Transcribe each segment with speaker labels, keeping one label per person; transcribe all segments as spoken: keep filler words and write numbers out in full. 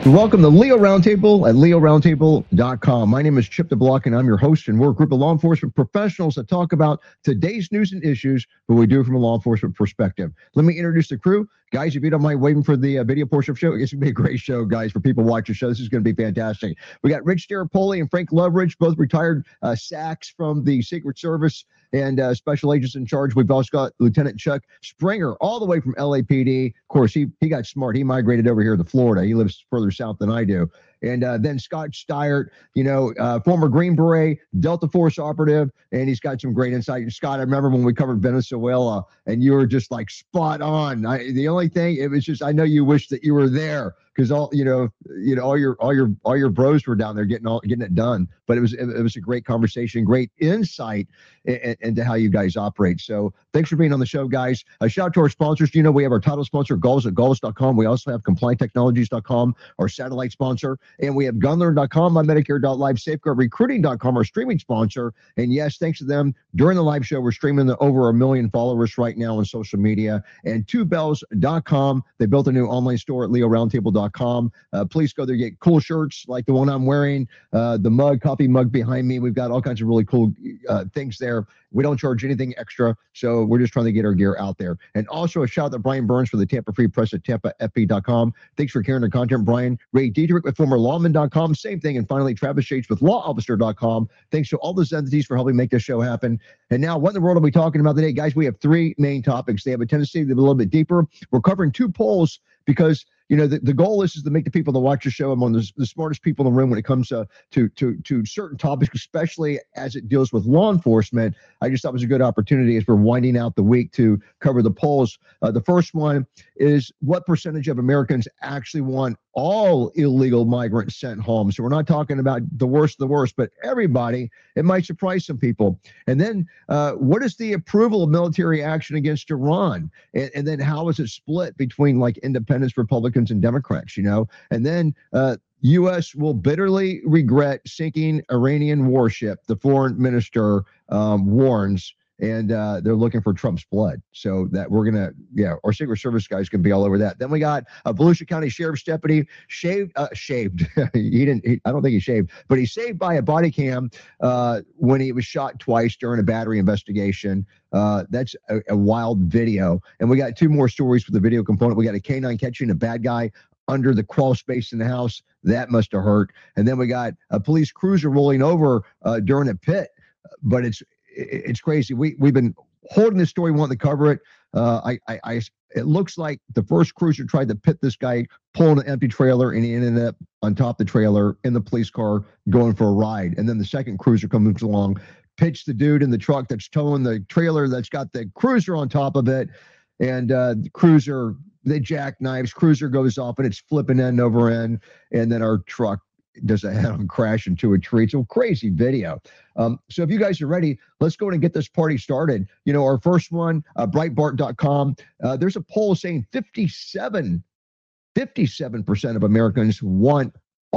Speaker 1: Welcome to Leo Roundtable at leo roundtable dot com. My name is Chip DeBlock, and I'm your host, and we're a group of law enforcement professionals that talk about today's news and issues, but we do it from a law enforcement perspective. Let me introduce the crew. Guys, if you don't mind waiting for the uh, video portion of the show, it's going to be a great show, guys, for people watching the show. This is going to be fantastic. We got Rich Stirapoli and Frank Loveridge, both retired uh, S A Cs from the Secret Service and uh, special agents in charge. We've also got Lieutenant Chuck Springer, all the way from L A P D. Of course, he he got smart. He migrated over here to Florida. He lives further south than I do. And uh, then Scott Stiert, you know, uh, former Green Beret, Delta Force operative, and he's got some great insight. Scott, I remember when we covered Venezuela, and you were just like spot on. I, the only thing, it was just, I know you wish that you were there because all, you know, you know, all your, all your, all your bros were down there getting all, getting it done. But it was, it, it was a great conversation, great insight in, in, into how you guys operate. So thanks for being on the show, guys. A shout out to our sponsors. You know, we have our title sponsor, Gulls at Gulls dot com. We also have compliant technologies dot com, our satellite sponsor. And we have gunlearn dot com, my medicare dot live, safeguard recruiting dot com, our streaming sponsor. And yes, thanks to them, during the live show, we're streaming to over a million followers right now on social media. And two bells dot com, they built a new online store at leo roundtable dot com. Uh, please go there, get cool shirts like the one I'm wearing, uh, the mug, coffee mug behind me. We've got all kinds of really cool uh, things there. We don't charge anything extra, so we're just trying to get our gear out there. And also a shout out to Brian Burns for the Tampa Free Press at tampa f p dot com. Thanks for carrying our content, Brian. Ray Dietrich with former lawman dot com, same thing. And finally, Travis Shades with law officer dot com. Thanks to all those entities for helping make this show happen. And now, what in the world are we talking about today? Guys, we have three main topics. They have a tendency to be a little bit deeper. We're covering two polls because you know, the, the goal is, is to make the people that watch the show among the, the smartest people in the room when it comes to, to to to certain topics, especially as it deals with law enforcement. I just thought it was a good opportunity as we're winding out the week to cover the polls. Uh, the first one is what percentage of Americans actually want all illegal migrants sent home. So we're not talking about the worst of the worst, but everybody. It might surprise some people. And then uh, what is the approval of military action against Iran? And, and then how is it split between like independents, Republicans, and Democrats, you know? And then uh, U S will bitterly regret sinking Iranian warship, the foreign minister um, warns. And uh, they're looking for Trump's blood. So that we're going to, yeah, our Secret Service guys can be all over that. Then we got a Volusia County Sheriff's deputy shaved, uh, shaved. he didn't, he, I don't think he shaved, but he's saved by a body cam uh, when he was shot twice during a battery investigation. Uh, that's a, a wild video. And we got two more stories for the video component. We got a K nine catching a bad guy under the crawl space in the house. That must have hurt. And then we got a police cruiser rolling over uh, during a pit, but it's, it's crazy. We we've been holding this story, wanting to cover it. Uh, I, I, I, it looks like the first cruiser tried to pit this guy pulling an empty trailer, and he ended up on top of the trailer in the police car going for a ride. And then the second cruiser comes along, pitched the dude in the truck that's towing the trailer that's got the cruiser on top of it, and uh, the cruiser they jackknives. Cruiser goes off, and it's flipping end over end, and then our truck does a head-on crash into a tree. It's a crazy video. Um, so if you guys are ready, let's go and get this party started. You know, our first one, uh, breitbart dot com, uh, there's a poll saying fifty-seven, fifty-seven percent of Americans want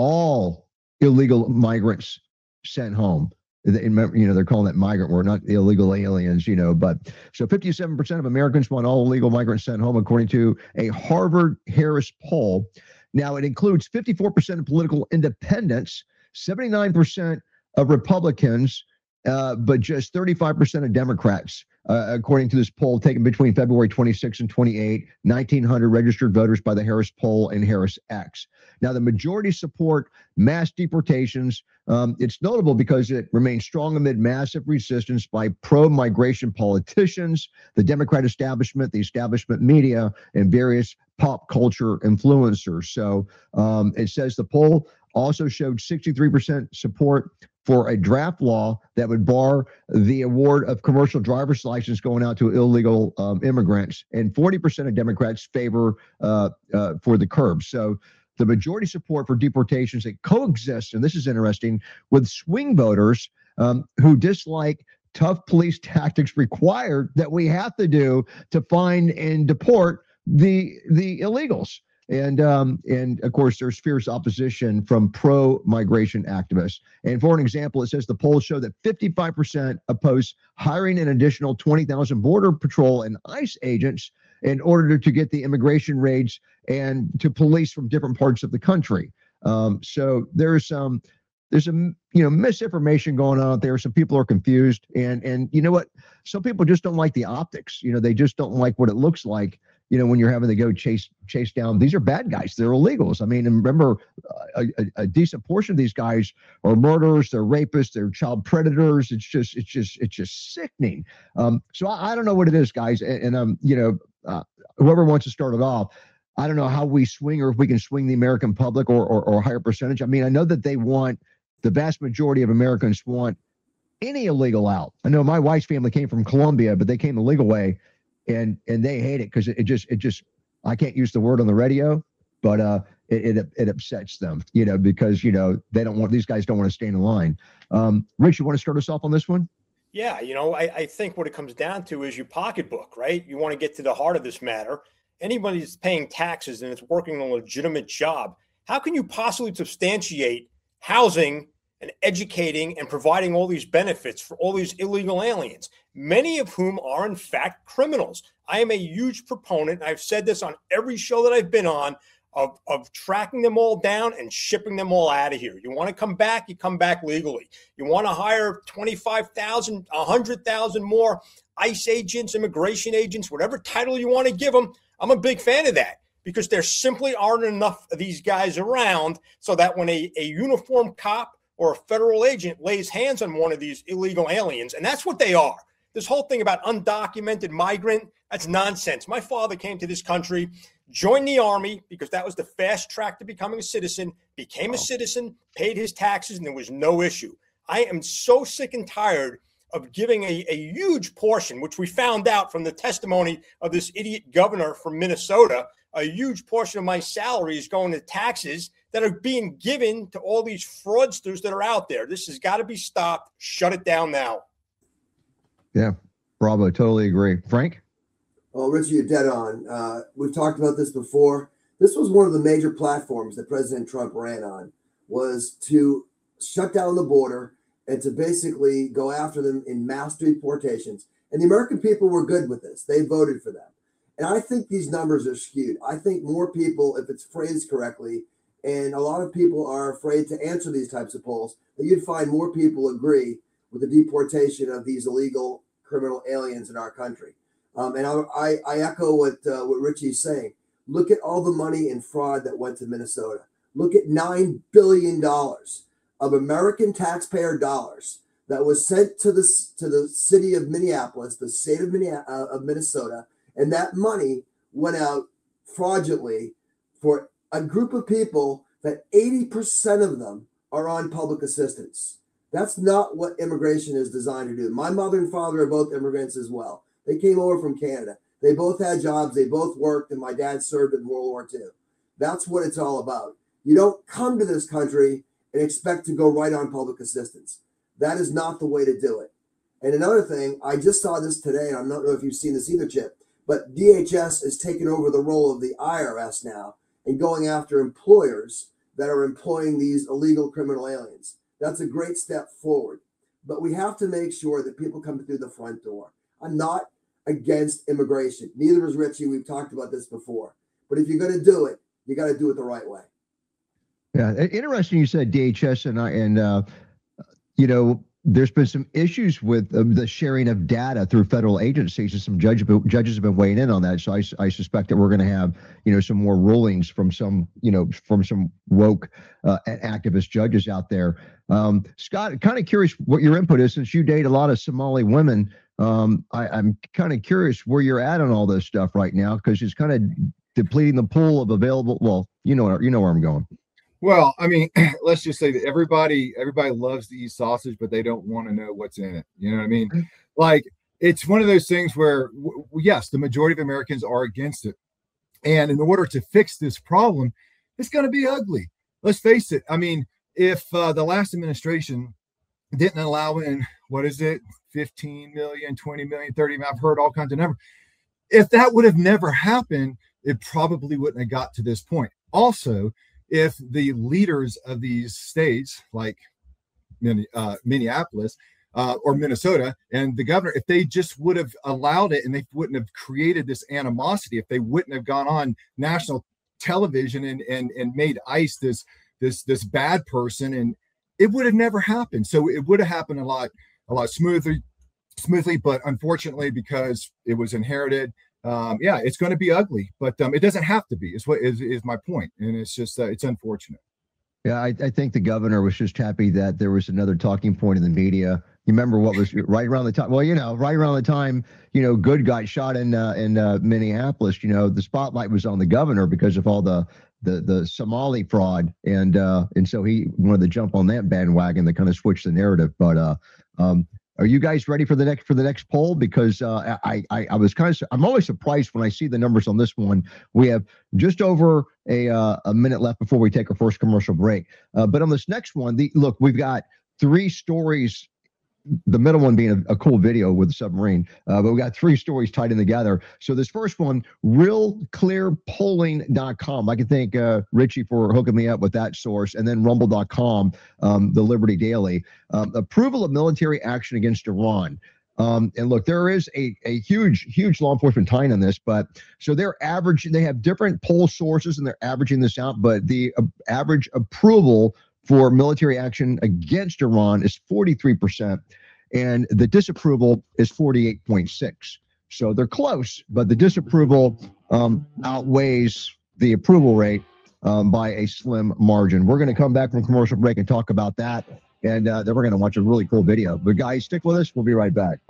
Speaker 1: all illegal migrants sent home. They, you know, they're calling it migrant. We're not illegal aliens, you know, but so fifty-seven percent of Americans want all illegal migrants sent home, according to a Harvard Harris poll. Now, it includes fifty-four percent of political independents, seventy-nine percent of Republicans, uh, but just thirty-five percent of Democrats, uh, according to this poll taken between February twenty-sixth and twenty-eighth, nineteen hundred registered voters by the Harris poll and Harris X. Now, the majority support mass deportations. Um, it's notable because it remains strong amid massive resistance by pro-migration politicians, the Democrat establishment, the establishment media, and various pop culture influencers. So um, it says the poll also showed sixty-three percent support for a draft law that would bar the award of commercial driver's license going out to illegal um, immigrants, and forty percent of Democrats favor uh, uh, for the curbs. So the majority support for deportations that coexist, and this is interesting, with swing voters um, who dislike tough police tactics required that we have to do to find and deport the the illegals. And um, and of course, there's fierce opposition from pro-migration activists. And for an example, it says the polls show that fifty-five percent oppose hiring an additional twenty thousand Border Patrol and ICE agents in order to get the immigration raids and to police from different parts of the country. Um, so there's some there's some you know misinformation going on out there. Some people are confused, and and you know what? Some people just don't like the optics. You know, they just don't like what it looks like. You know, when you're having to go chase chase down, these are bad guys. They're illegals. I mean, and remember, a, a, a decent portion of these guys are murderers, they're rapists, they're child predators. It's just, it's just, it's just sickening. Um, so I, I don't know what it is, guys. And, and um, you know, uh, whoever wants to start it off, I don't know how we swing, or if we can swing the American public, or, or, or a higher percentage. I mean, I know that they want, the vast majority of Americans want any illegal out. I know my wife's family came from Colombia, but they came the legal way. And and they hate it because it, it just it just I can't use the word on the radio, but uh it, it it upsets them, you know, because you know they don't want these guys don't want to stay in line. Um, Rich, you want to start us off on this one?
Speaker 2: Yeah, you know, I, I think what it comes down to is your pocketbook, right? You want to get to the heart of this matter. Anybody that's paying taxes and it's working a legitimate job, how can you possibly substantiate housing and educating and providing all these benefits for all these illegal aliens, many of whom are in fact criminals? I am a huge proponent, I've said this on every show that I've been on, of, of tracking them all down and shipping them all out of here. You want to come back, you come back legally. You want to hire twenty-five thousand, one hundred thousand more ICE agents, immigration agents, whatever title you want to give them. I'm a big fan of that, because there simply aren't enough of these guys around so that when a, a uniformed cop or a federal agent lays hands on one of these illegal aliens, and that's what they are. This whole thing about undocumented migrant, that's nonsense. My father came to this country, joined the Army because that was the fast track to becoming a citizen, became a citizen, paid his taxes, and there was no issue. I am so sick and tired of giving a, a huge portion, which we found out from the testimony of this idiot governor from Minnesota, a huge portion of my salary is going to taxes that are being given to all these fraudsters that are out there. This has got to be stopped. Shut it down now.
Speaker 1: Yeah, bravo. Totally agree. Frank?
Speaker 3: Well, Richie, you're dead on. Uh, we've talked about this before. This was one of the major platforms that President Trump ran on, was to shut down the border and to basically go after them in mass deportations. And the American people were good with this. They voted for them. And I think these numbers are skewed. I think more people, if it's phrased correctly, and a lot of people are afraid to answer these types of polls, that you'd find more people agree with the deportation of these illegal criminal aliens in our country. Um, and I, I, I echo what uh, what Richie's saying. Look at all the money and fraud that went to Minnesota. Look at nine billion dollars of American taxpayer dollars that was sent to the, to the city of Minneapolis, the state of, Minneapolis, uh, of Minnesota, and that money went out fraudulently for a group of people that eighty percent of them are on public assistance. That's not what immigration is designed to do. My mother and father are both immigrants as well. They came over from Canada. They both had jobs. They both worked, and my dad served in World War Two. That's what it's all about. You don't come to this country and expect to go right on public assistance. That is not the way to do it. And another thing, I just saw this today, and I don't know if you've seen this either, Chip, but D H S is taking over the role of the I R S now and going after employers that are employing these illegal criminal aliens. That's a great step forward. But we have to make sure that people come through the front door. I'm not against immigration. Neither is Richie. We've talked about this before. But if you're going to do it, you got to do it the right way.
Speaker 1: Yeah, interesting you said D H S, and I and uh, you know, there's been some issues with uh, the sharing of data through federal agencies, and some judge, judges have been weighing in on that. So I, I suspect that we're going to have, you know, some more rulings from some, you know, from some woke uh, activist judges out there. Um, Scott, kind of curious what your input is, since you date a lot of Somali women. Um, I, I'm kind of curious where you're at on all this stuff right now, because it's kind of depleting the pool of available. Well, you know, you know where I'm going.
Speaker 4: Well, I mean, let's just say that everybody, everybody loves to eat sausage, but they don't want to know what's in it. You know what I mean? Like, it's one of those things where, w- yes, the majority of Americans are against it. And in order to fix this problem, it's going to be ugly. Let's face it. I mean, if uh, the last administration didn't allow in, what is it, fifteen million, twenty million, thirty million, I've heard all kinds of numbers. If that would have never happened, it probably wouldn't have got to this point. Also, if the leaders of these states, like uh, Minneapolis uh, or Minnesota and the governor, if they just would have allowed it and they wouldn't have created this animosity, if they wouldn't have gone on national television and and, and made ICE this this this bad person, and it would have never happened. So it would have happened a lot a lot smoothly smoothly, but unfortunately, because it was inherited, um, yeah, it's going to be ugly. But um, it doesn't have to be. Is what is is my point, and it's just uh, it's unfortunate.
Speaker 1: Yeah, I, I think the governor was just happy that there was another talking point in the media. You remember what was right around the time? Well, you know, right around the time, you know, Good got shot in uh, in uh, Minneapolis. You know, the spotlight was on the governor because of all the the the Somali fraud, and uh, and so he wanted to jump on that bandwagon that kind of switched the narrative. But uh, um, are you guys ready for the next for the next poll? Because uh, I, I I was kind of I'm always surprised when I see the numbers on this one. We have just over a uh, a minute left before we take our first commercial break. Uh, but on this next one, the look, we've got three stories. The middle one being a, a cool video with the submarine, uh, but we got three stories tied in together. So this first one, real clear polling dot com. I can thank uh, Richie for hooking me up with that source, and then rumble dot com, um, the Liberty Daily. Um, approval of military action against Iran. Um, and look, there is a, a huge, huge law enforcement tying on this, but so they're average, they have different poll sources and they're averaging this out, but the uh, average approval for military action against Iran is forty-three percent, and the disapproval is forty-eight point six. So they're close, but the disapproval um, outweighs the approval rate um, by a slim margin. We're going to come back from commercial break and talk about that, and uh, then we're going to watch a really cool video. But guys, stick with us. We'll be right back.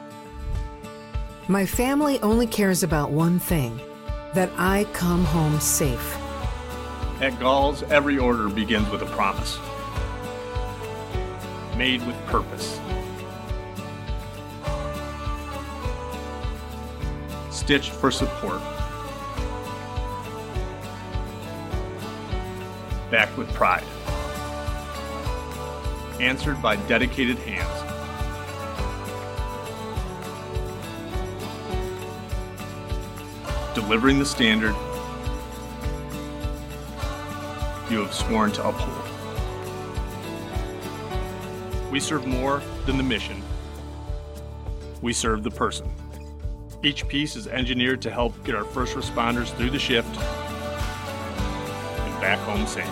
Speaker 5: My family only cares about one thing, that I come home safe.
Speaker 6: At Gall's, every order begins with a promise. Made with purpose. Stitched for support. Backed with pride. Answered by dedicated hands. Delivering the standard you have sworn to uphold. We serve more than the mission. We serve the person. Each piece is engineered to help get our first responders through the shift and back home safe.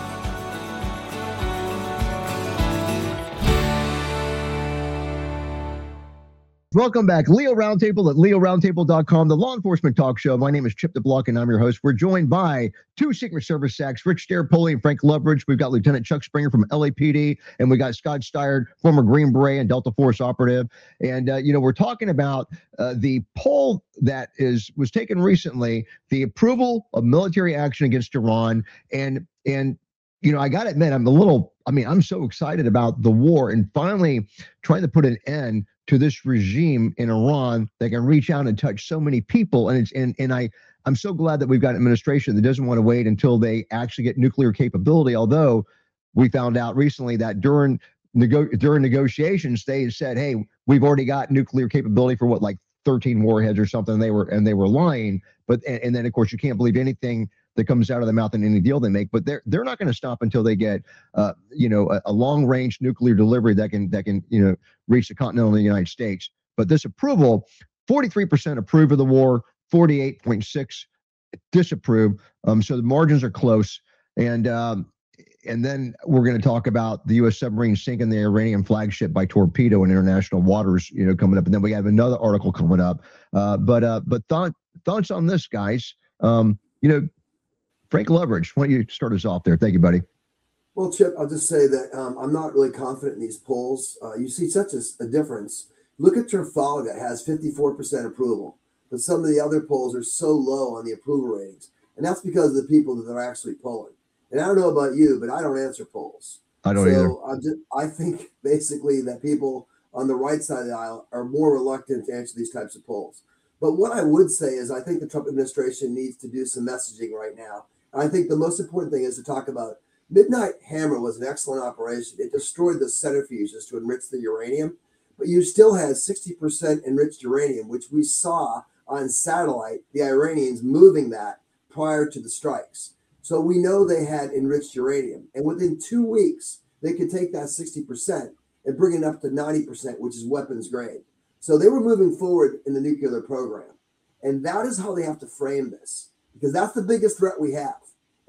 Speaker 1: Welcome back. Leo Roundtable at leo roundtable dot com, the law enforcement talk show. My name is Chip DeBlock, and I'm your host. We're joined by two Secret Service sacks, Rich Staropoli and Frank Loveridge. We've got Lieutenant Chuck Springer from L A P D, and we got Scott Stired, former Green Beret and Delta Force operative. And, uh, you know, we're talking about uh, the poll that is was taken recently, the approval of military action against Iran. And, and you know, I got to admit, I'm a little, I mean, I'm so excited about the war and finally trying to put an end to this regime in Iran that can reach out and touch so many people. And it's and and I I'm so glad that we've got an administration that doesn't want to wait until they actually get nuclear capability. Although we found out recently that during nego- during negotiations, they said, hey, we've already got nuclear capability for what, like thirteen warheads or something. They were and they were lying. But and, and then of course you can't believe anything that comes out of the mouth in any deal they make, but they're they're not going to stop until they get, uh, you know, a, a long range nuclear delivery that can that can you know reach the continental United States. But this approval, forty-three percent approve of the war, forty-eight point six disapprove. Um, so the margins are close, and um, and then we're going to talk about the U S submarine sinking the Iranian flagship by torpedo in international waters, you know, coming up, and then we have another article coming up. Uh, but uh, but thought thoughts on this, guys? Um, you know. Frank Loveridge, why don't you start us off there? Thank you, buddy.
Speaker 3: Well, Chip, I'll just say that um, I'm not really confident in these polls. Uh, you see such a, a difference. Look at Trafalgar, has fifty-four percent approval, but some of the other polls are so low on the approval ratings. And that's because of the people that they're actually polling. And I don't know about you, but I don't answer polls.
Speaker 1: I don't
Speaker 3: so
Speaker 1: either.
Speaker 3: I'm just, I think basically that people on the right side of the aisle are more reluctant to answer these types of polls. But what I would say is I think the Trump administration needs to do some messaging right now. I think the most important thing is to talk about Midnight Hammer was an excellent operation. It destroyed the centrifuges to enrich the uranium, but you still had sixty percent enriched uranium, which we saw on satellite, the Iranians moving that prior to the strikes. So we know they had enriched uranium. And within two weeks, they could take that sixty percent and bring it up to ninety percent, which is weapons grade. So they were moving forward in the nuclear program. And that is how they have to frame this. Because that's the biggest threat we have,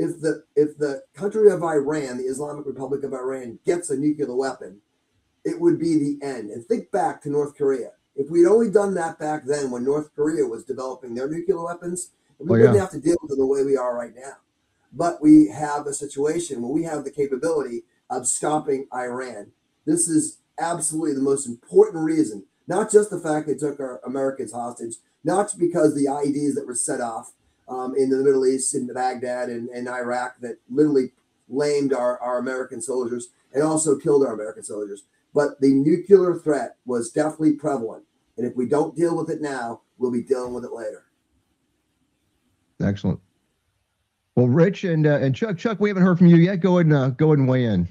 Speaker 3: if the if the country of Iran, the Islamic Republic of Iran, gets a nuclear weapon, it would be the end. And think back to North Korea. If we'd only done that back then when North Korea was developing their nuclear weapons, we
Speaker 1: Oh,
Speaker 3: wouldn't
Speaker 1: yeah.
Speaker 3: have to deal with it the way we are right now. But we have a situation where we have the capability of stopping Iran. This is absolutely the most important reason, not just the fact they took our Americans hostage, not because the I E Ds that were set off um, in the Middle East, in Baghdad and, and Iraq that literally lamed our, our American soldiers and also killed our American soldiers. But the nuclear threat was definitely prevalent. And if we don't deal with it now, we'll be dealing with it later.
Speaker 1: Excellent. Well, Rich and uh, and Chuck, Chuck, we haven't heard from you yet. Go ahead and uh, go ahead and weigh in.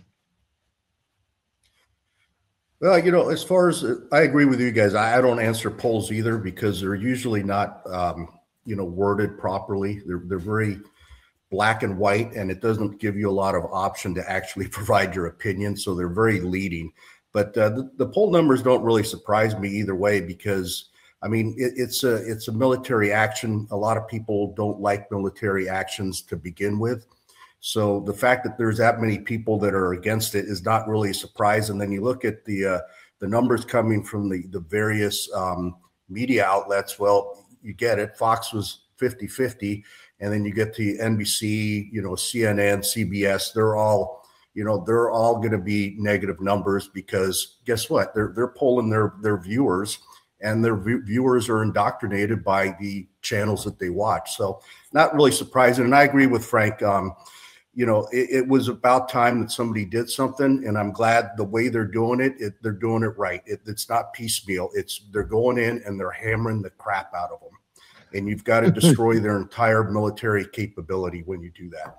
Speaker 7: Well, you know, as far as I agree with you guys, I, I don't answer polls either because they're usually not, um, you know, worded properly. They're they're very black and white, and it doesn't give you a lot of option to actually provide your opinion. So they're very leading. But uh, the, the poll numbers don't really surprise me either way because, I mean, it, it's a it's a military action. A lot of people don't like military actions to begin with. So the fact that there's that many people that are against it is not really a surprise. And then you look at the uh, the numbers coming from the, the various um, media outlets. Well, you get it. Fox was fifty fifty. And then you get to N B C, you know, C N N, C B S. They're all You know, they're all going to be negative numbers because guess what? They're they're polling their their viewers, and their v- viewers are indoctrinated by the channels that they watch. So not really surprising. And I agree with Frank. Um, you know, it, it was about time that somebody did something, and I'm glad the way they're doing it. it they're doing it right. It, it's not piecemeal. It's they're going in and they're hammering the crap out of them, and you've got to destroy their entire military capability when you do that.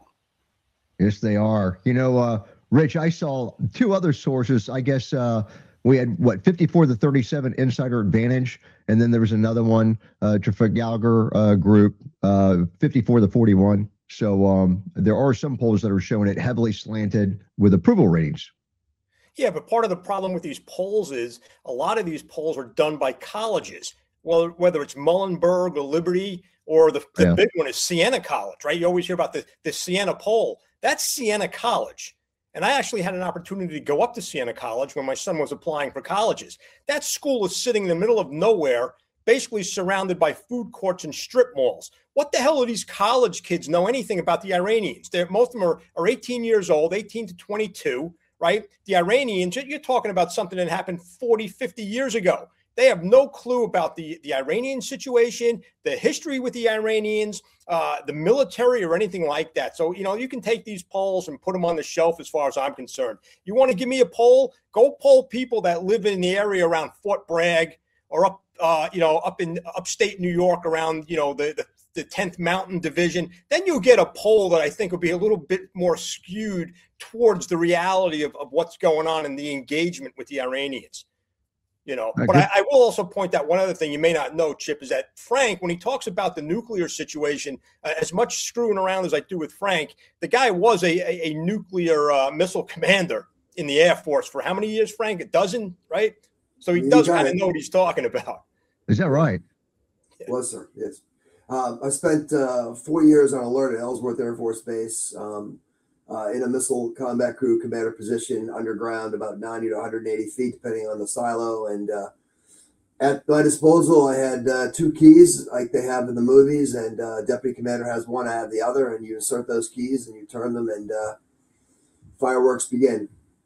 Speaker 1: Yes, they are. You know, uh, Rich, I saw two other sources. I guess uh, we had, what, fifty-four to thirty-seven insider advantage. And then there was another one, uh, Trafalgar uh, Group, uh, fifty-four to forty-one. So um, there are some polls that are showing it heavily slanted with approval ratings.
Speaker 2: Yeah, but part of the problem with these polls is a lot of these polls are done by colleges. Well, whether it's Muhlenberg or Liberty or the, the
Speaker 1: Yeah.
Speaker 2: big one is Siena College, right? You always hear about the, the Siena poll. That's Siena College. And I actually had an opportunity to go up to Siena College when my son was applying for colleges. That school is sitting in the middle of nowhere, basically surrounded by food courts and strip malls. What the hell do these college kids know anything about the Iranians? They're, most of them are, are eighteen years old, eighteen to twenty-two, right? The Iranians, you're talking about something that happened forty, fifty years ago. They have no clue about the, the Iranian situation, the history with the Iranians, uh, the military or anything like that. So, you know, you can take these polls and put them on the shelf as far as I'm concerned. You want to give me a poll? Go poll people that live in the area around Fort Bragg or up, uh, you know, up in upstate New York around, you know, the, the, the tenth Mountain Division. Then you'll get a poll that I think will be a little bit more skewed towards the reality of, of what's going on and the engagement with the Iranians. You know,
Speaker 1: I
Speaker 2: but
Speaker 1: guess-
Speaker 2: I, I will also point out one other thing you may not know, Chip, is that Frank, when he talks about the nuclear situation, uh, as much screwing around as I do with Frank, the guy was a, a, a nuclear uh, missile commander in the Air Force for how many years, Frank? A dozen, right? So he
Speaker 3: You
Speaker 2: does
Speaker 3: got
Speaker 2: kind of
Speaker 3: it.
Speaker 2: know what he's talking about.
Speaker 1: Is that right?
Speaker 3: Was, sir. Yes. Um, I spent uh, four years on alert at Ellsworth Air Force Base um, uh, in a missile combat crew commander position underground, about ninety to one hundred eighty feet, depending on the silo. And uh, at my disposal, I had uh, two keys like they have in the movies, and uh, deputy commander has one, I have the other, and you insert those keys and you turn them, and uh, fireworks begin.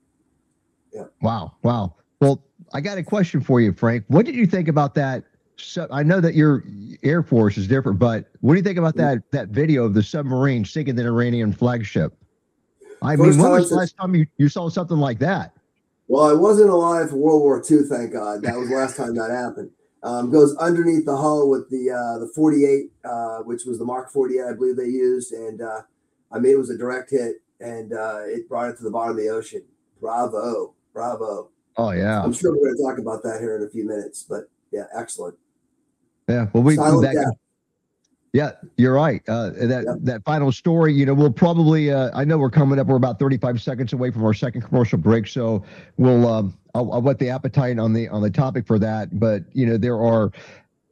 Speaker 1: Wow. Wow. Well, I got a question for you, Frank. What did you think about that? So I know that your Air Force is different, but what do you think about that that video of the submarine sinking the Iranian flagship? I
Speaker 3: First
Speaker 1: mean, when
Speaker 3: time
Speaker 1: was the
Speaker 3: since-
Speaker 1: last time you, you saw something like that?
Speaker 3: Well, I wasn't alive for World War Two, thank God. That was the last time that happened. Um, goes underneath the hull with the uh, the forty-eight, uh, which was the Mark forty-eight, I believe they used, and uh, I mean it was a direct hit, and uh, it brought it to the bottom of the ocean. Bravo, bravo!
Speaker 1: Oh yeah,
Speaker 3: I'm sure we're going to talk about that here in a few minutes, but yeah, excellent.
Speaker 1: yeah. Well, we
Speaker 3: Silent
Speaker 1: that,
Speaker 3: death.
Speaker 1: yeah, you're right. Uh, that
Speaker 3: Yep.
Speaker 1: that final story, you know, we'll probably. Uh, I know we're coming up. We're about thirty-five seconds away from our second commercial break, so we'll. Um, I'll, I'll whet the appetite on the on the topic for that. But you know, there are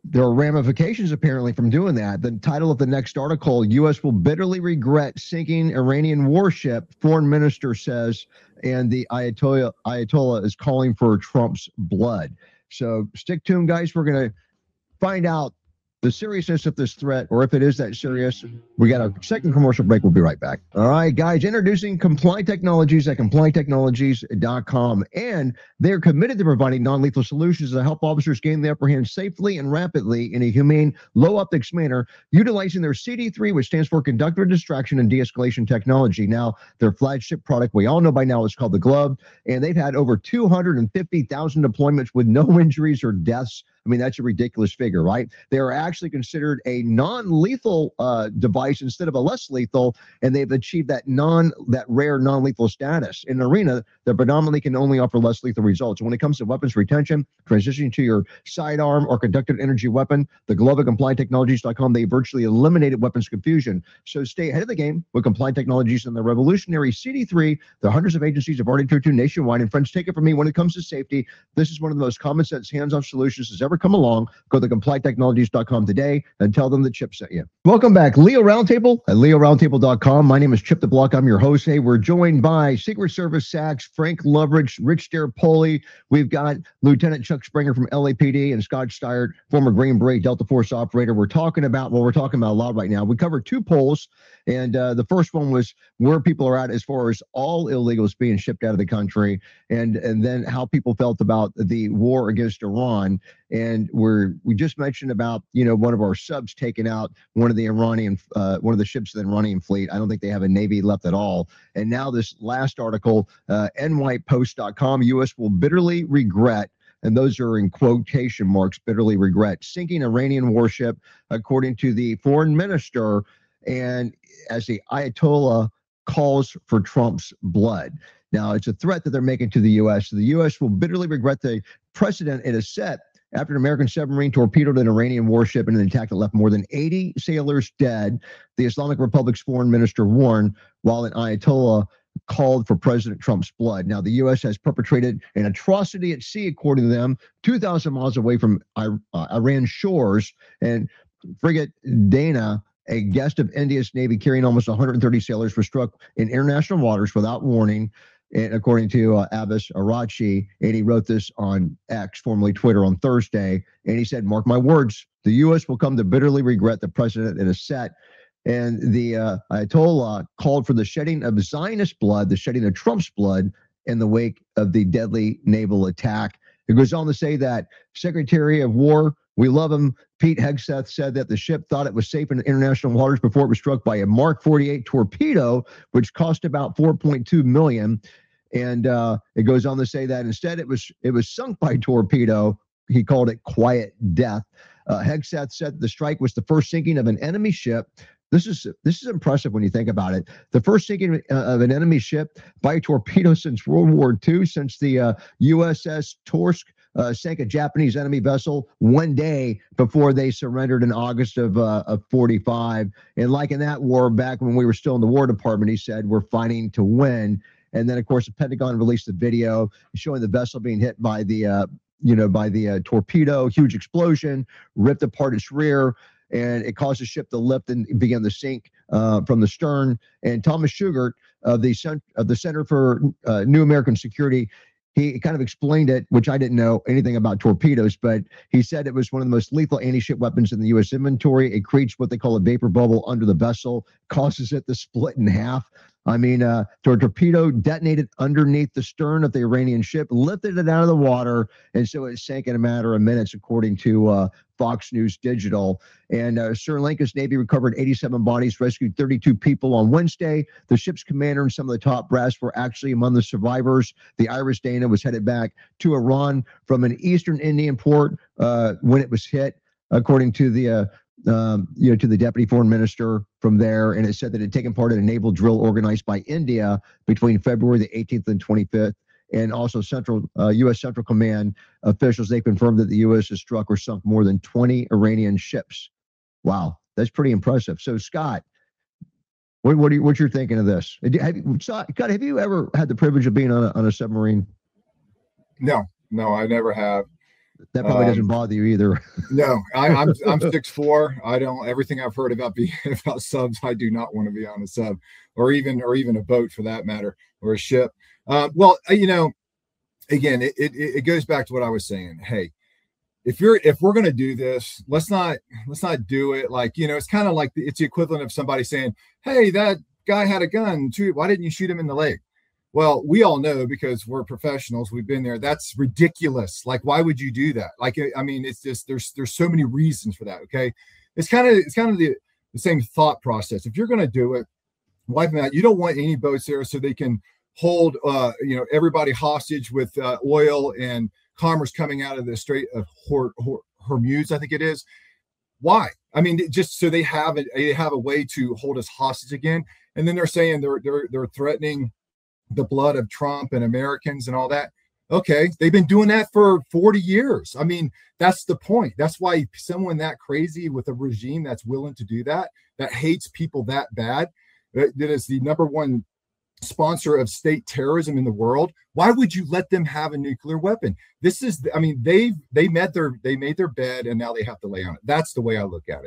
Speaker 1: there are ramifications apparently from doing that. The title of the next article, U S will bitterly regret sinking Iranian warship, foreign minister says, and the Ayatollah, Ayatollah is calling for Trump's blood. So stick tuned, guys. We're going to find out the seriousness of this threat, or if it is that serious. We got a second commercial break. We'll be right back. All right, guys, introducing Comply Technologies at comply technologies dot com. And they're committed to providing non-lethal solutions to help officers gain the upper hand safely and rapidly in a humane, low-optics manner, utilizing their C D three, which stands for Conductor Distraction and De-escalation Technology. Now, their flagship product, we all know by now, is called the Glove, and they've had over two hundred fifty thousand deployments with no injuries or deaths. I mean, that's a ridiculous figure, right? They are actually considered a non-lethal uh, device instead of a less lethal, and they've achieved that non that rare non-lethal status. In Arena, they predominantly can only offer less lethal results. When it comes to weapons retention, transitioning to your sidearm or conducted energy weapon, the Glove at comply technologies dot com, they virtually eliminated weapons confusion. So stay ahead of the game with Comply Technologies and the revolutionary C D three. The hundreds of agencies have already turned to nationwide. And friends, take it from me, when it comes to safety, this is one of the most common sense, hands-on solutions that's ever come along. Go to comply technologies dot com today and tell them that Chip sent you. Welcome back. Leo Roundtable at leo roundtable dot com. My name is Chip the Block. I'm your host. Hey, we're joined by Secret Service S A Cs, Frank Loveridge, Rich Darapoli. We've got Lieutenant Chuck Springer from L A P D and Scott Steyert, former Green Beret Delta Force operator. We're talking about, well, we're talking about a lot right now. We covered two polls, and uh, the first one was where people are at as far as all illegals being shipped out of the country, and, and then how people felt about the war against Iran. And we're we just mentioned about, you know, one of our subs taking out one of the Iranian uh, one of the ships of the Iranian fleet. I don't think they have a Navy left at all. And now this last article, uh, N Y Post dot com, U S will bitterly regret, and those are in quotation marks, bitterly regret sinking Iranian warship, according to the foreign minister, and as the Ayatollah calls for Trump's blood. Now, it's a threat that they're making to the U S. So the U S will bitterly regret the precedent it has set after an American submarine torpedoed an Iranian warship in an attack that left more than eighty sailors dead. The Islamic Republic's foreign minister warned, while an Ayatollah called for President Trump's blood. Now, the U S has perpetrated an atrocity at sea, according to them, two thousand miles away from uh, Iran shores. And frigate Dana, a guest of India's Navy carrying almost one hundred thirty sailors, was struck in international waters without warning, and according to uh, Abbas Arachi. And he wrote this on X, formerly Twitter, on Thursday. And he said, mark my words, the U S will come to bitterly regret the precedent it has set. And the uh, Ayatollah called for the shedding of Zionist blood, the shedding of Trump's blood, in the wake of the deadly naval attack. It goes on to say that Secretary of War, we love him, Pete Hegseth, said that the ship thought it was safe in international waters before it was struck by a Mark forty-eight torpedo, which cost about four point two million dollars. And uh, it goes on to say that instead it was it was sunk by torpedo. He called it quiet death. Uh, Hegseth said the strike was the first sinking of an enemy ship. This is this is impressive when you think about it. The first sinking of an enemy ship by a torpedo since World War Two, since the uh, U S S Torsk uh, sank a Japanese enemy vessel one day before they surrendered in August of uh, of forty-five. And like in that war, back when we were still in the War Department, he said, we're fighting to win. And then, of course, the Pentagon released the video showing the vessel being hit by the, uh, you know, by the uh, torpedo, huge explosion, ripped apart its rear, and it caused the ship to lift and begin to sink uh, from the stern. And Thomas Schugert of the, Cent- of the Center for uh, New American Security, he kind of explained it, which I didn't know anything about torpedoes, but he said it was one of the most lethal anti-ship weapons in the U S inventory. It creates what they call a vapor bubble under the vessel, causes it to split in half. I mean, uh, the torpedo detonated underneath the stern of the Iranian ship, lifted it out of the water, and so it sank in a matter of minutes, according to uh, Fox News Digital. And uh, Sri Lanka's Navy recovered eighty-seven bodies, rescued thirty-two people on Wednesday. The ship's commander and some of the top brass were actually among the survivors. The Iris Dana was headed back to Iran from an eastern Indian port uh, when it was hit, according to the uh, Um, you know, to the deputy foreign minister from there, and it said that it had taken part in a naval drill organized by India between February the eighteenth and twenty-fifth, and also Central uh, U S Central Command officials, they confirmed that the U S has struck or sunk more than twenty Iranian ships. Wow, that's pretty impressive. So, Scott, what what are you, what you're thinking of this? Have you, Scott, have you ever had the privilege of being on a, on a submarine?
Speaker 4: No, no, I never have.
Speaker 1: That probably doesn't
Speaker 4: Um,
Speaker 1: bother you either.
Speaker 4: No, I, I'm I'm six four. I don't. Everything I've heard about being about subs, I do not want to be on a sub, or even or even a boat for that matter, or a ship. Uh, well, you know, again, it, it it goes back to what I was saying. Hey, if you're if we're gonna do this, let's not let's not do it like, you know, it's kind of like the, it's the equivalent of somebody saying, hey, that guy had a gun too. Why didn't you shoot him in the leg? Well, we all know because we're professionals. We've been there. That's ridiculous. Like, why would you do that? Like, I mean, it's just there's there's so many reasons for that. Okay, it's kind of it's kind of the, the same thought process. If you're going to do it, wipe them out. You don't want any boats there so they can hold uh, you know everybody hostage with uh, oil and commerce coming out of the Strait of Hor- Hor- Hormuz, I think it is. Why? I mean, just so they have a, they have a way to hold us hostage again. And then they're saying they're they're they're threatening the blood of Trump and Americans and all that. Okay, they've been doing that for forty years. I mean, that's the point. That's why someone that crazy with a regime that's willing to do that, that hates people that bad, that is the number one sponsor of state terrorism in the world. Why would you let them have a nuclear weapon? This is, I mean, they've they met their they made their bed and now they have to lay on it. That's the way I look at it.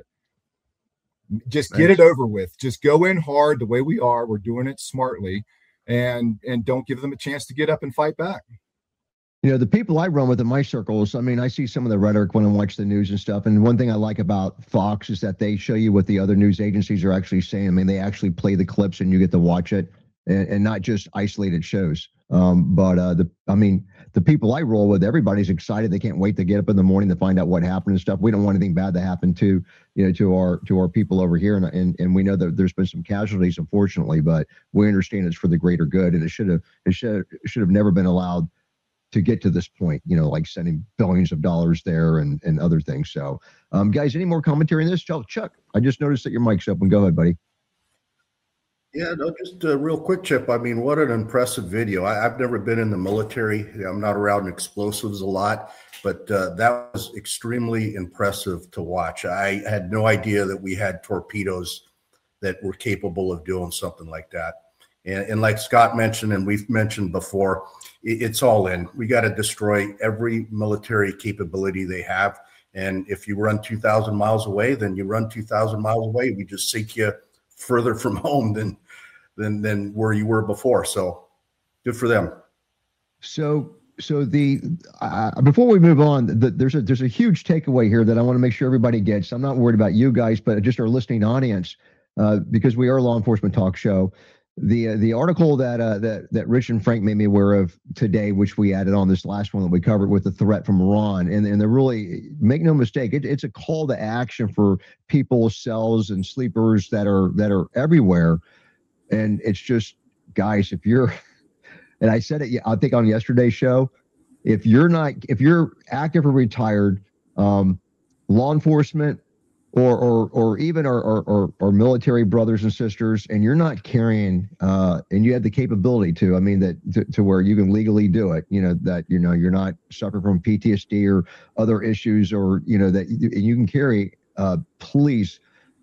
Speaker 4: Just get it over with. Just go in hard the way we are. We're doing it smartly. And and don't give them a chance to get up and fight back.
Speaker 1: You know, the people I run with in my circles, I mean, I see some of the rhetoric when I watch the news and stuff. And one thing I like about Fox is that they show you what the other news agencies are actually saying. I mean, they actually play the clips and you get to watch it, and, and not just isolated shows. Um, but uh, the, I mean, the people I roll with, everybody's excited. They can't wait to get up in the morning to find out what happened and stuff. We don't want anything bad to happen to, you know, to our to our people over here. And and, and we know that there's been some casualties, unfortunately, but we understand it's for the greater good. And it should have it should it should have never been allowed to get to this point, you know, like sending billions of dollars there and and other things. So, um, guys, any more commentary on this? Chuck, I just noticed that your mic's open. Go ahead, buddy.
Speaker 7: Yeah, no, just a real quick, Chip. I mean, what an impressive video. I, I've never been in the military. I'm not around explosives a lot, but uh, that was extremely impressive to watch. I had no idea that we had torpedoes that were capable of doing something like that. And, and like Scott mentioned, and we've mentioned before, it, it's all in. We got to destroy every military capability they have. And if you run two thousand miles away, then you run two thousand miles away. We just sink you further from home than than than where you were before. So good for them.
Speaker 1: So so the uh, before we move on, the, there's a there's a huge takeaway here that I want to make sure everybody gets. I'm not worried about you guys, but just our listening audience, uh, because we are a law enforcement talk show. The uh, the article that uh, that that Rich and Frank made me aware of today, which we added on this last one that we covered with the threat from Iran, and and they're really, make no mistake, it, it's a call to action for people, cells, and sleepers that are that are everywhere. And it's just, guys, if you're, and I said it, I think on yesterday's show, if you're not, if you're active or retired, um, law enforcement, or or or even our, our, our, our military brothers and sisters, and you're not carrying, uh, and you have the capability to, I mean, that to, to where you can legally do it, you know, that, you know, you're not suffering from P T S D or other issues, or, you know, that you, you can carry, uh, please,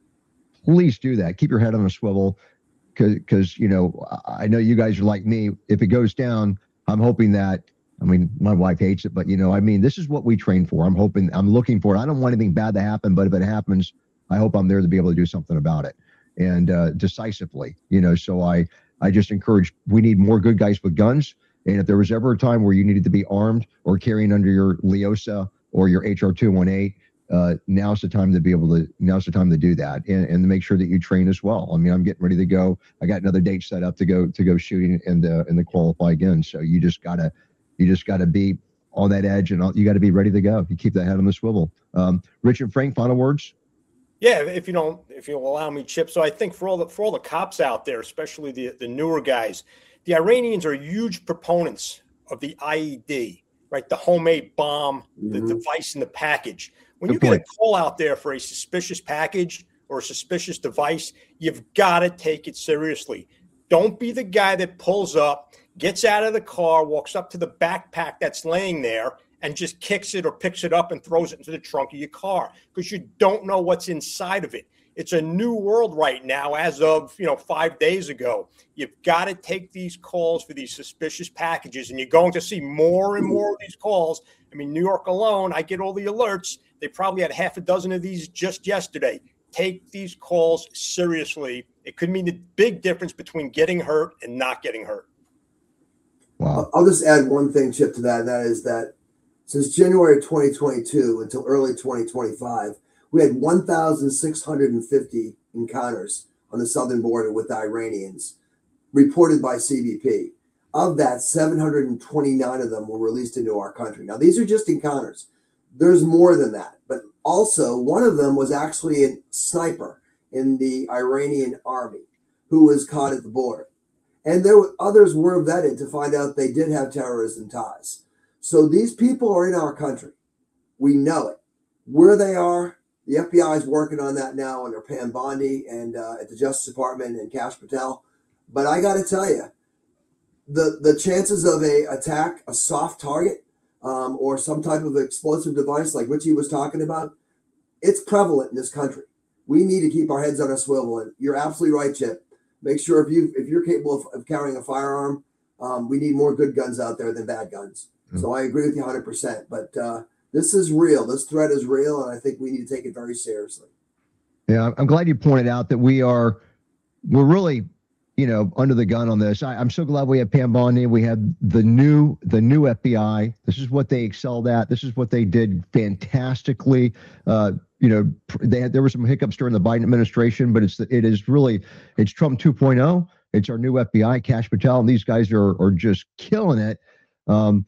Speaker 1: please do that. Keep your head on a swivel. Cause, cause, you know, I know you guys are like me. If it goes down, I'm hoping that, I mean, my wife hates it, but, you know, I mean, this is what we train for. I'm hoping, I'm looking for it. I don't want anything bad to happen, but if it happens, I hope I'm there to be able to do something about it, and uh, decisively, you know. So I, I just encourage, we need more good guys with guns. And if there was ever a time where you needed to be armed or carrying under your Leosa or your H R two eighteen, uh, now's the time to be able to, now's the time to do that, and, and to make sure that you train as well. I mean, I'm getting ready to go. I got another date set up to go, to go shooting and, uh, and to qualify again. So you just gotta, you just gotta be on that edge, and you got to be ready to go. You keep that head on the swivel. Um, Rich and Frank, final words?
Speaker 2: Yeah, if you don't, if you'll allow me, Chip. So I think for all the for all the cops out there, especially the the newer guys, the Iranians are huge proponents of the I E D, right? The homemade bomb, the mm-hmm. device in the package. When Good you point. Get a call out there for a suspicious package or a suspicious device, you've got to take it seriously. Don't be the guy that pulls up, gets out of the car, walks up to the backpack that's laying there, and just kicks it or picks it up and throws it into the trunk of your car, because you don't know what's inside of it. It's a new world right now as of, you know, five days ago. You've got to take these calls for these suspicious packages, and you're going to see more and more of these calls. I mean, New York alone, I get all the alerts. They probably had half a dozen of these just yesterday. Take these calls seriously. It could mean the big difference between getting hurt and not getting hurt.
Speaker 1: Wow.
Speaker 3: I'll just add one thing, Chip, to that, and that is that since January twenty twenty-two until early twenty twenty-five, we had one thousand six hundred fifty encounters on the southern border with the Iranians, reported by C B P. Of that, seven hundred twenty-nine of them were released into our country. Now, these are just encounters. There's more than that. But also, one of them was actually a sniper in the Iranian army who was caught at the border. And there were, others were vetted to find out they did have terrorism ties. So these people are in our country. We know it. Where they are, the F B I is working on that now under Pam Bondi and uh, at the Justice Department and Kash Patel. But I got to tell you, the, the chances of a attack, a soft target, um, or some type of explosive device like Richie was talking about, it's prevalent in this country. We need to keep our heads on a swivel. And you're absolutely right, Chip. Make sure if you if you're capable of, of carrying a firearm, um, we need more good guns out there than bad guns. Mm-hmm. So I agree with you one hundred percent. But uh, this is real. This threat is real, and I think we need to take it very seriously.
Speaker 1: Yeah, I'm glad you pointed out that we are we're really, you know, under the gun on this. I, I'm so glad we have Pam Bondi. We have the new the new F B I. This is what they excelled at. This is what they did fantastically. Uh, you know, they had there were some hiccups during the Biden administration, but it's it is really it's Trump two point oh. It's our new F B I, Kash Patel, and these guys are are just killing it. Um,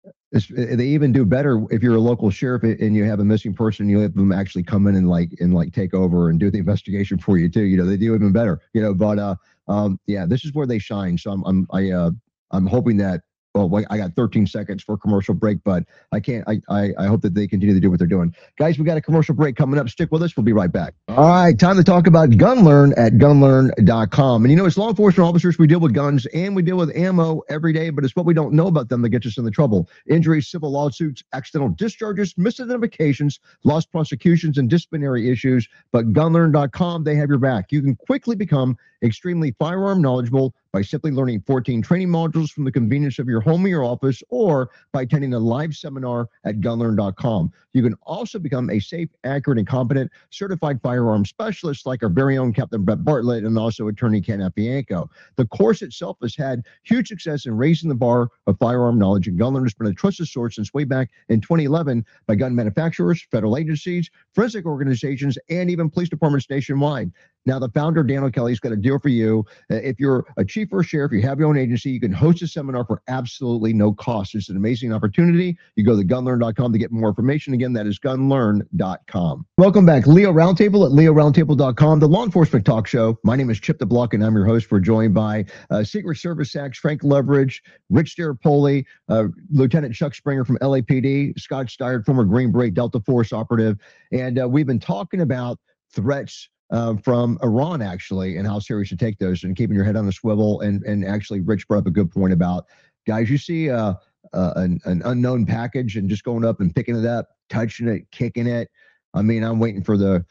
Speaker 1: they even do better if you're a local sheriff and you have a missing person. You have them actually come in and like and like take over and do the investigation for you too. You know, they do even better. You know, but uh, um, yeah, this is where they shine. So I'm I'm I uh I'm hoping that. Well, I got thirteen seconds for a commercial break, but I can't. I, I I hope that they continue to do what they're doing. Guys, we got a commercial break coming up. Stick with us. We'll be right back. All right, time to talk about GunLearn at gun learn dot com. And you know, as law enforcement officers, we deal with guns and we deal with ammo every day, but it's what we don't know about them that gets us into trouble. Injuries, civil lawsuits, accidental discharges, misidentifications, lost prosecutions, and disciplinary issues. But gun learn dot com, they have your back. You can quickly become extremely firearm knowledgeable by simply learning fourteen training modules from the convenience of your home or your office, or by attending a live seminar at gun learn dot com. You can also become a safe, accurate, and competent certified firearm specialist like our very own Captain Brett Bartlett and also attorney Ken Appianco. The course itself has had huge success in raising the bar of firearm knowledge, and GunLearn has been a trusted source since way back in twenty eleven by gun manufacturers, federal agencies, forensic organizations, and even police departments nationwide. Now, the founder, Dan O'Kelly's got a deal for you. Uh, if you're a chief or a sheriff, you have your own agency, you can host a seminar for absolutely no cost. It's an amazing opportunity. You go to gun learn dot com to get more information. Again, that is gun learn dot com. Welcome back. Leo Roundtable at leo roundtable dot com, the law enforcement talk show. My name is Chip DeBlock, and I'm your host. We're joined by uh, Secret Service Sachs, Frank Leverage, Rich Staropoli, uh, Lieutenant Chuck Springer from L A P D, Scott Steyer, former Green Beret Delta Force operative. And uh, we've been talking about threats Uh, from Iran, actually, and how serious you take those and keeping your head on a swivel. And and actually, Rich brought up a good point about, guys, you see uh, uh, an, an unknown package and just going up and picking it up, touching it, kicking it. I mean, I'm waiting for the,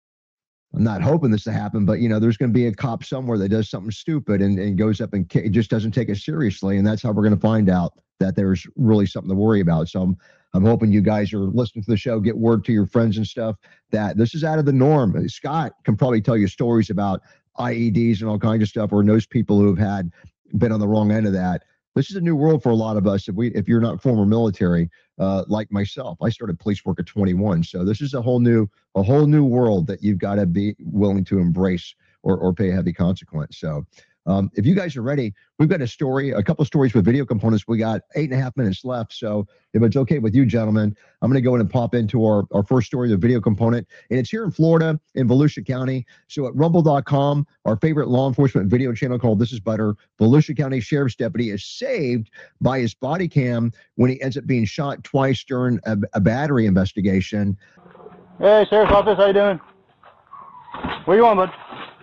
Speaker 1: I'm not hoping this to happen, but, you know, there's going to be a cop somewhere that does something stupid and, and goes up and kick, it just doesn't take it seriously. And that's how we're going to find out that there's really something to worry about. So I'm, I'm hoping you guys are listening to the show, get word to your friends and stuff that this is out of the norm. Scott can probably tell you stories about I E Ds and all kinds of stuff, or knows people who have had been on the wrong end of that. This is a new world for a lot of us. If we, if you're not former military, uh, like myself, I started police work at twenty-one. So this is a whole new, a whole new world that you've got to be willing to embrace or, or pay a heavy consequence. So Um, if you guys are ready, we've got a story, a couple of stories with video components. We got eight and a half minutes left. So if it's okay with you, gentlemen, I'm going to go in and pop into our, our first story, the video component. And it's here in Florida, in Volusia County. So at rumble dot com, our favorite law enforcement video channel called This Is Butter, Volusia County Sheriff's deputy is saved by his body cam when he ends up being shot twice during a, a battery investigation.
Speaker 8: Hey, Sheriff's Office, how you doing? Where you going, bud?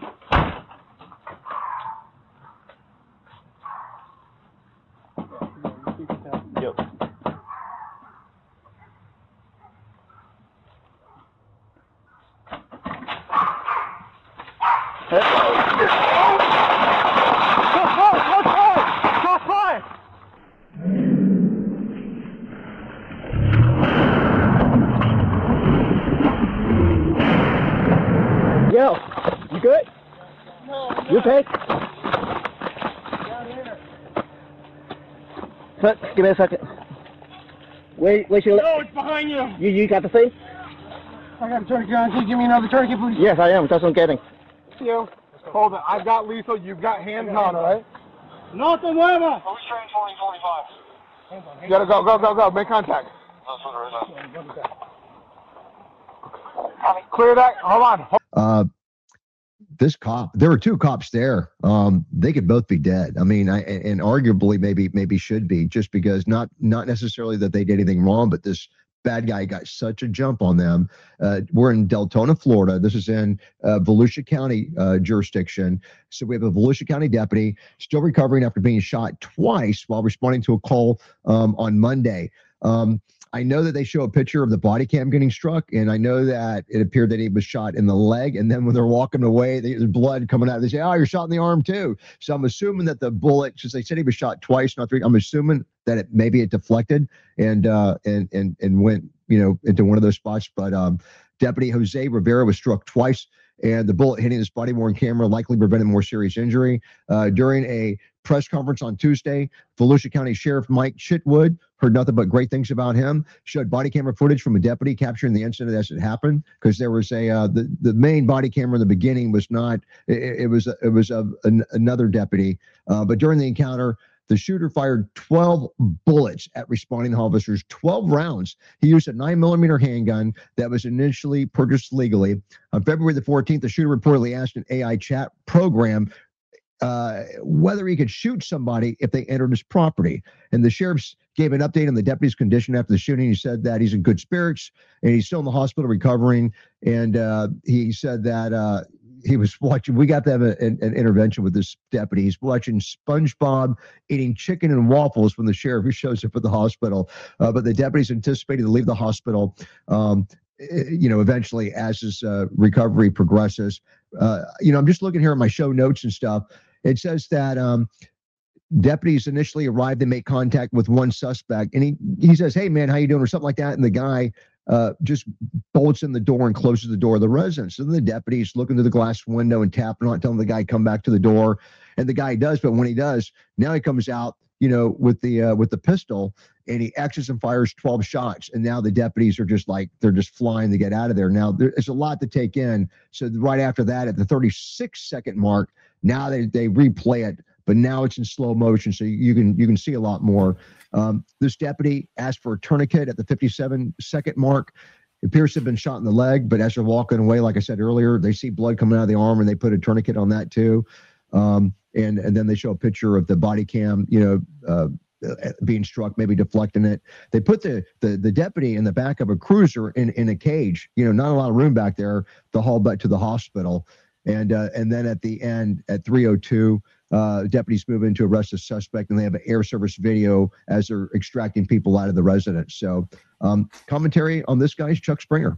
Speaker 8: Yep. You okay? But, give me a second. Wait, wait, your
Speaker 9: No, it's behind you.
Speaker 8: You, you got the thing?
Speaker 9: I got a tourniquet on. Can you give me another tourniquet, please?
Speaker 8: Yes, I am. That's what I'm getting.
Speaker 9: You. Hold it. I've got lethal. You've got hands on, all right? No te muevas.
Speaker 10: Who's train twenty forty-five?
Speaker 9: You gotta go, go, go, go. Make contact. Clear that. Hold on.
Speaker 1: Uh, this cop, there were two cops there. Um, they could both be dead. I mean, I, and arguably maybe maybe should be, just because not not necessarily that they did anything wrong, but this bad guy got such a jump on them. Uh, we're in Deltona, Florida. This is in uh, Volusia County uh, jurisdiction. So we have a Volusia County deputy still recovering after being shot twice while responding to a call um, on Monday. Um, I know that they show a picture of the body cam getting struck, and I know that it appeared that he was shot in the leg. And then when they're walking away, there's blood coming out. They say, "Oh, you're shot in the arm too." So I'm assuming that the bullet, since they said he was shot twice, not three, I'm assuming that it maybe it deflected and uh, and and and went, you know, into one of those spots. But um, Deputy Jose Rivera was struck twice, and the bullet hitting his body-worn camera likely prevented more serious injury. Uh, during a press conference on Tuesday, Volusia County Sheriff Mike Chitwood, heard nothing but great things about him, showed body camera footage from a deputy capturing the incident as it happened, because there was a uh, the the main body camera in the beginning was not it, it was it was a, an, another deputy, uh, but during the encounter, the shooter fired twelve bullets at responding officers, twelve rounds. He used a nine millimeter handgun that was initially purchased legally. On February the fourteenth, the shooter reportedly asked an A I chat program uh, whether he could shoot somebody if they entered his property. And the sheriffs gave an update on the deputy's condition after the shooting. He said that he's in good spirits and he's still in the hospital recovering. And uh, he said that uh, he was watching, we got to have a, an, an intervention with this deputy. He's watching SpongeBob eating chicken and waffles when the sheriff shows up at the hospital. Uh, but the deputy's anticipated to leave the hospital, um, you know, eventually as his uh, recovery progresses. Uh, you know, I'm just looking here at my show notes and stuff. It says that um, deputies initially arrived and make contact with one suspect, and he he says, "Hey man, how you doing?" or something like that, and the guy uh, just bolts in the door and closes the door of the residence. And the deputies looking through the glass window and tapping on it, telling the guy come back to the door, and the guy does. But when he does, now he comes out, you know, with the uh, with the pistol, and he exits and fires twelve shots. And now the deputies are just like, they're just flying to get out of there. Now there's a lot to take in. So right after that, at the thirty-six second mark, now they, they replay it, but now it's in slow motion. So you can, you can see a lot more. Um, this deputy asked for a tourniquet at the fifty-seven second mark. It appears to have been shot in the leg, but as they're walking away, like I said earlier, they see blood coming out of the arm and they put a tourniquet on that too. Um, and, and then they show a picture of the body cam, you know, uh, being struck, maybe deflecting it. They put the, the the deputy in the back of a cruiser in, in a cage, you know, not a lot of room back there to haul back to the hospital. And uh, and then at the end, at three oh two, uh, deputies move in to arrest the suspect, and they have an air service video as they're extracting people out of the residence. So um, commentary on this guy's Chuck Springer.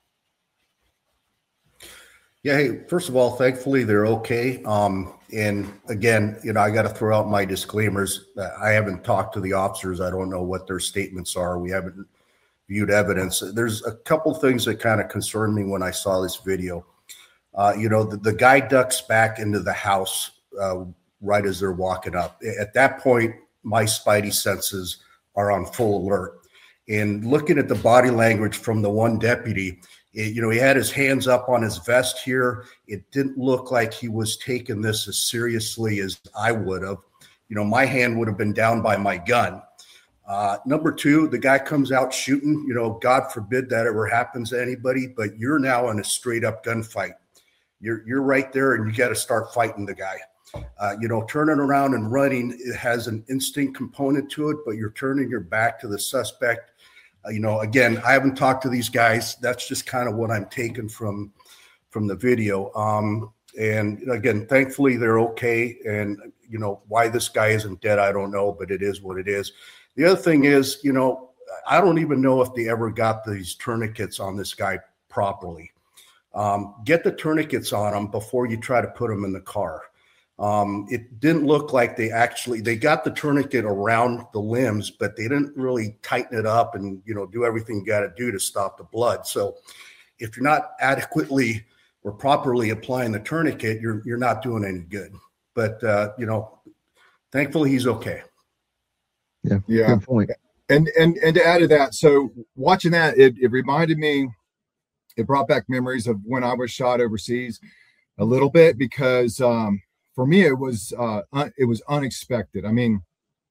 Speaker 7: Yeah, hey, first of all, thankfully they're okay. Um, and again, you know, I got to throw out my disclaimers. I haven't talked to the officers. I don't know what their statements are. We haven't viewed evidence. There's a couple things that kind of concerned me when I saw this video. Uh, you know, the, the guy ducks back into the house uh, right as they're walking up. At that point, my spidey senses are on full alert. And looking at the body language from the one deputy, it, you know, he had his hands up on his vest here. It didn't look like he was taking this as seriously as I would have. You know, my hand would have been down by my gun. Uh, number two, the guy comes out shooting. You know, God forbid that ever happens to anybody, but you're now in a straight up gunfight. You're you're right there, and you got to start fighting the guy. Uh, you know, turning around and running, it has an instinct component to it, but you're turning your back to the suspect. Uh, you know, again, I haven't talked to these guys. That's just kind of what I'm taking from from the video. Um, and again, thankfully they're okay. And you know, why this guy isn't dead, I don't know, but it is what it is. The other thing is, you know, I don't even know if they ever got these tourniquets on this guy properly. Um, get the tourniquets on them before you try to put them in the car. Um, it didn't look like they actually, they got the tourniquet around the limbs, but they didn't really tighten it up and, you know, do everything you got to do to stop the blood. So if you're not adequately or properly applying the tourniquet, you're you're not doing any good. But uh, you know, thankfully he's okay.
Speaker 1: Yeah,
Speaker 4: yeah.
Speaker 1: Good point.
Speaker 4: And and and to add to that, so watching that, it, it reminded me, it brought back memories of when I was shot overseas a little bit, because um, for me it was uh, un, it was unexpected. I mean,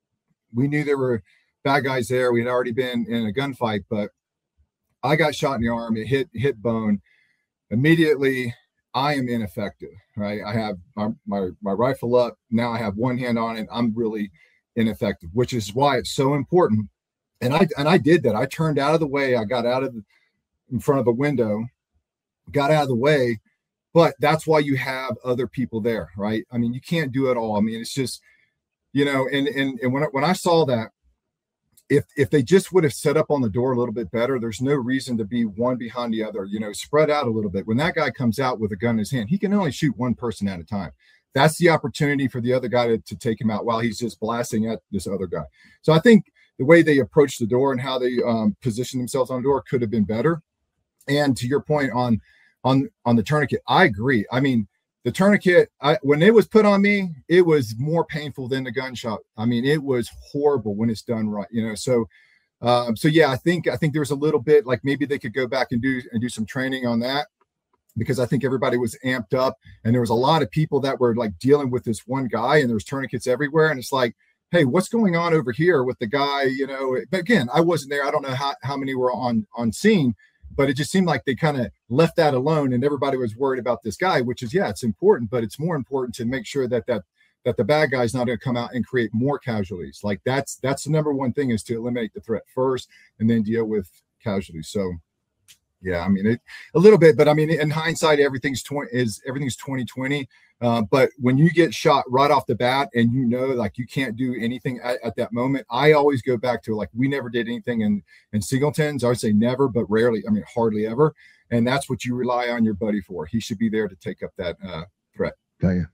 Speaker 4: we knew there were bad guys there. We had already been in a gunfight, but I got shot in the arm. It hit hit bone. Immediately, I am ineffective. Right, I have my my, my rifle up. Now I have one hand on it. I'm really ineffective, which is why it's so important. And I and I did that. I turned out of the way. I got out of the, in front of the window, got out of the way. But that's why you have other people there, right? I mean, you can't do it all. I mean, it's just, you know. And and and when I, when I saw that, if if they just would have set up on the door a little bit better, there's no reason to be one behind the other. You know, spread out a little bit. When that guy comes out with a gun in his hand, he can only shoot one person at a time. That's the opportunity for the other guy to, to take him out while he's just blasting at this other guy. So I think the way they approached the door and how they um, positioned themselves on the door could have been better. And to your point on on on the tourniquet, I agree. I mean, the tourniquet, I, when it was put on me, it was more painful than the gunshot. I mean, it was horrible when it's done right, you know. So, um, so yeah, I think I think there was a little bit like maybe they could go back and do and do some training on that, because I think everybody was amped up and there was a lot of people that were like dealing with this one guy, and there was tourniquets everywhere, and it's like, hey, what's going on over here with the guy, you know? But again, I wasn't there. I don't know how, how many were on, on scene, but it just seemed like they kind of left that alone and everybody was worried about this guy, which is, yeah, it's important, but it's more important to make sure that that, that the bad guy's not going to come out and create more casualties. Like that's, that's the number one thing, is to eliminate the threat first and then deal with casualties. So yeah, I mean, it, a little bit, but I mean, in hindsight, everything's twenty is everything's twenty twenty. Uh, but when you get shot right off the bat and you know, like you can't do anything at, at that moment, I always go back to like, we never did anything in, in singletons. I would say never, but rarely. I mean, hardly ever. And that's what you rely on your buddy for. He should be there to take up that uh, threat.
Speaker 1: Got you.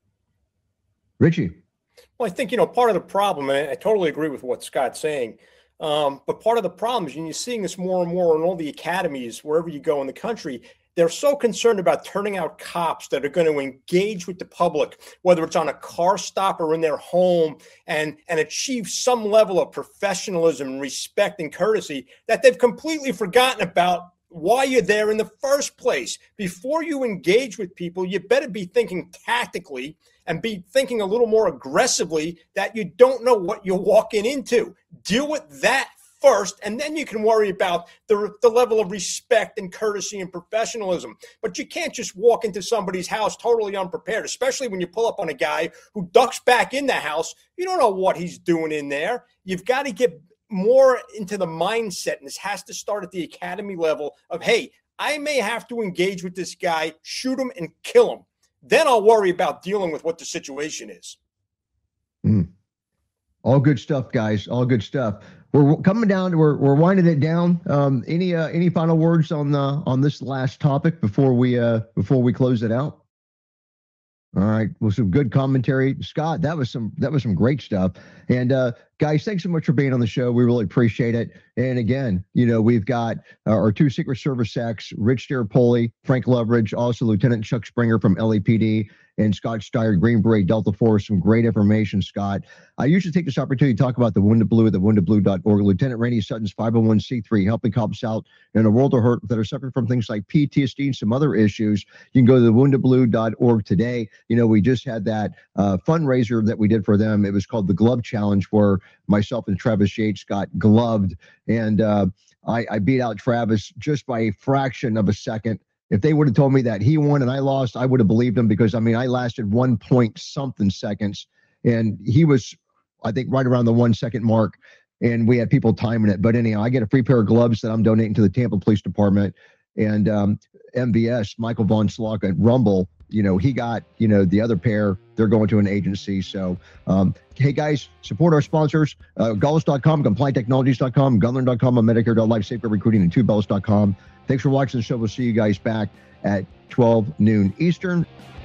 Speaker 1: Richie.
Speaker 2: Well, I think, you know, part of the problem, and I totally agree with what Scott's saying, um, but part of the problem is, and you're seeing this more and more in all the academies, wherever you go in the country, they're so concerned about turning out cops that are going to engage with the public, whether it's on a car stop or in their home, and, and achieve some level of professionalism, respect, and courtesy, that they've completely forgotten about why you're there in the first place. Before you engage with people, you better be thinking tactically and be thinking a little more aggressively that you don't know what you're walking into. Deal with that first, and then you can worry about the, the level of respect and courtesy and professionalism. But you can't just walk into somebody's house totally unprepared, especially when you pull up on a guy who ducks back in the house. You don't know what he's doing in there. You've got to get more into the mindset, and this has to start at the academy level of, hey, I may have to engage with this guy, shoot him and kill him. Then I'll worry about dealing with what the situation is.
Speaker 1: Mm. All good stuff, guys. All good stuff. We're coming down. We're we're winding it down. Um, any uh, any final words on the on this last topic before we uh before we close it out? All right. Well, some good commentary, Scott. That was some that was some great stuff. And uh, guys, thanks so much for being on the show. We really appreciate it. And again, you know, we've got uh, our two Secret Service execs, Rich Stirapoli, Frank Loveridge, also Lieutenant Chuck Springer from L A P D, and Scott Steyer, Green Beret, Delta Force. Some great information, Scott. I usually take this opportunity to talk about the Wounded Blue at the wounded blue dot org. Lieutenant Randy Sutton's five oh one c three, helping cops out in a world of hurt that are suffering from things like P T S D and some other issues. You can go to the wounded blue dot org today. You know, we just had that uh, fundraiser that we did for them. It was called the Glove Challenge, where myself and Travis Yates got gloved. And uh, I, I beat out Travis just by a fraction of a second. If they would have told me that he won and I lost, I would have believed him, because, I mean, I lasted one point something seconds, and he was, I think, right around the one second mark, and we had people timing it. But anyhow, I get a free pair of gloves that I'm donating to the Tampa Police Department, and um, M V S, Michael Von Slock at Rumble, you know, he got, you know, the other pair. They're going to an agency. So, um, hey, guys, support our sponsors, uh, Gauls dot com, Compliant Technologies dot com, Gunlearn dot com, Medicare dot life, Safer Recruiting, and two bells dot com. Thanks for watching the show. We'll see you guys back at twelve noon Eastern.